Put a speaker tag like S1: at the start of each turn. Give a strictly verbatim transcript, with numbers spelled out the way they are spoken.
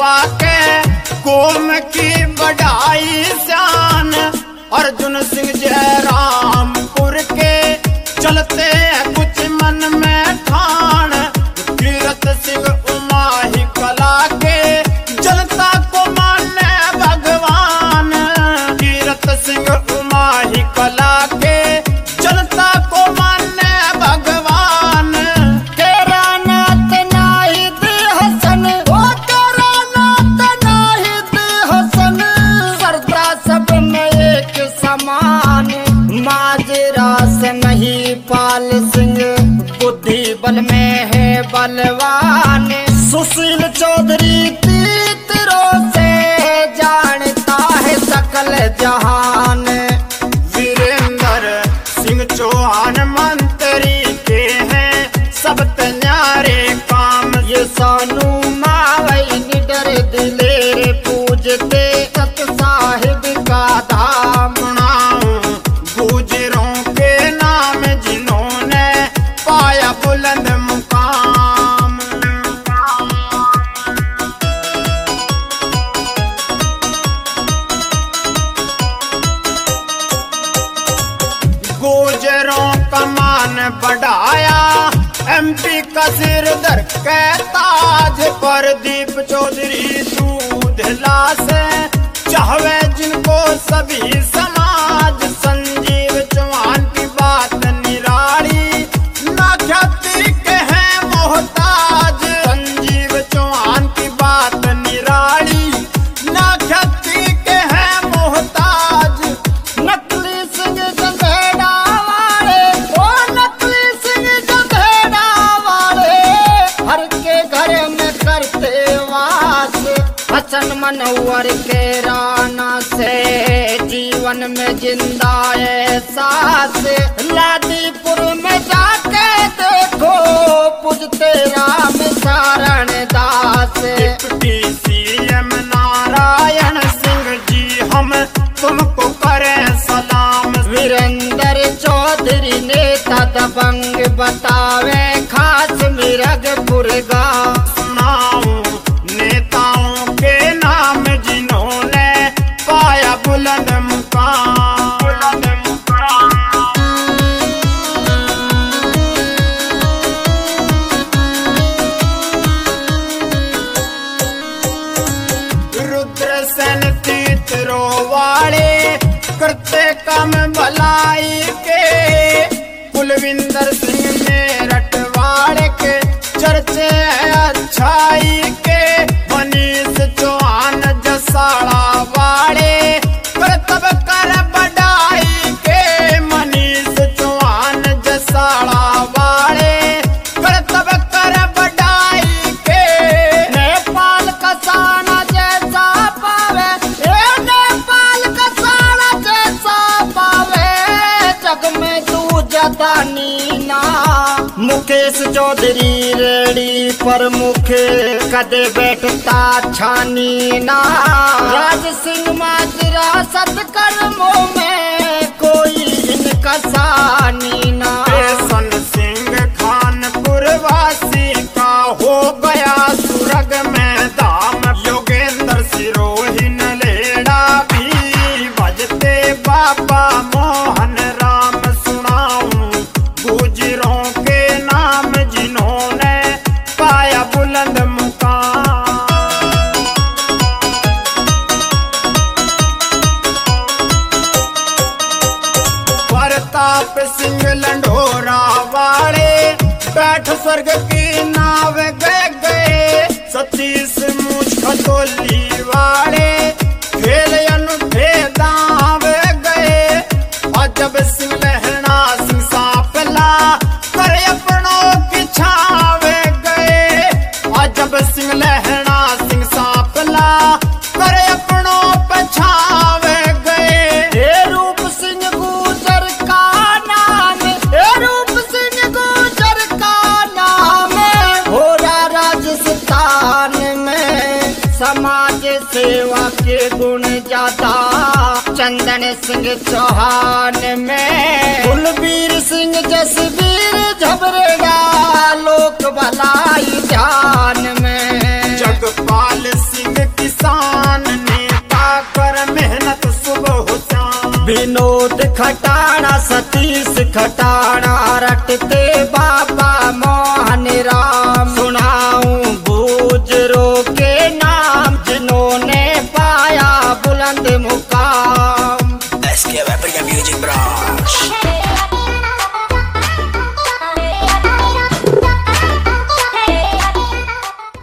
S1: बाबा के कौम की बढ़ाई शान। अर्जुन सिंह जयरामपुर के चलते कुछ मन में ठान। कीरत सिंह उमाही कला के जनता को माने भगवान। कीरत सिंह उमाही कला के जनता को माने भगवान।
S2: तेरा नात नाहिद हसन, ओ तेरा नात नाहिद हसन, सरदा सब में एक समान। माजरा से नहीं पाल सिंह, बुद्धि बल में है बलवान। सुशील चौधरी तीतरों से जानता है सकल जहान।
S1: वीरेंद्र सिंह चौहान मंत्री के हैं सब तैयारे काम।
S2: ये सोनू मावई निडर दिलेर पूजते सत साहिब का धाम।
S1: गुजरों के नाम जिन्होंने पाया बुलंद मुकाम। गुजरों का मान बढ़ाया एमपी का सिरदर के ताज। प्रदीप चौधरी दूध लासे चाहवे जिनको सभी समाज। संजीव चौहान की बात निराली ना ख्याति के हैं मोहताज। संजीव चौहान की बात निराली ना ख्याति के हैं मोहताज।
S2: नकली सिंह गधेड़ा वाले, ओ नकली सिंह गधेड़ा वाले, हर के घर में करते वास। हसन मनोहर के राना से जीवन में जिंदा एहसास। लादीपुर में जाके देखो पूजते राम सारण दास।
S1: डिप्टी सीएम नारायण सिंह जी हम तुमको करें सलाम।
S2: वीरेंद्र चौधरी नेता दबंग बतावे खास मिरगपुर गाँव।
S1: सुनाऊं नेताओं के नाम जिन्होंने पाया बुलंद मुकाम। बुलंद मुकाम। रुद्र सेन तीतरो वाले करते काम भलाई के। कुलविंदर सिंह मेरठ वाले के चर्चे अच्छाई के। मनीष चौहान जसाड़ा वाले करतब कर बढ़ाई के। मनीष चौहान जसाड़ा वाले करतब कर बढ़ाई के।
S2: नेपाल का साना जैसा पावे, ए नेपाल का साना जैसा पावे, जग में तू जता नीना। मुकेश चौधरी रेडी पर मुखे कदे बैठता छानी ना। राज सिंह माजरा सत्कर्मों में कोई इनका सानी ना।
S1: सन सिंह खानपुर वासी का हो गया सुरग में दाम। योगेंद्र सिरोहिन लेड़ा भी बजते बाबा मोहन राम। सुनाऊं गुजरों के नाम जिन्होंने पाया बुलंद मुकाम। प्रताप सिंह लंढोरा वाले बैठ स्वर्ग की नाव गए गए। सतीश मूछ खतोली वाले खेल अनूठे दाव गए। अजब सिंह लहना सिंह सापला कर अपनों की छावे गए। अजब सिंह लहना सिंह सापला कर अपनों पे छावे गए।
S2: हे रूप सिंह गुजर का नाम, हे रूप सिंह गुजर का नाम, हो रहा राजस्थान में समाज सेवा के गुण ज्यादा। चंदन सिंह चौहान में कुलबीर सिंह जसवीर झबरेगा लोक भलाई ध्यान में।
S1: जगपाल सिंह विनोद खटाना सतीश खटाना रटते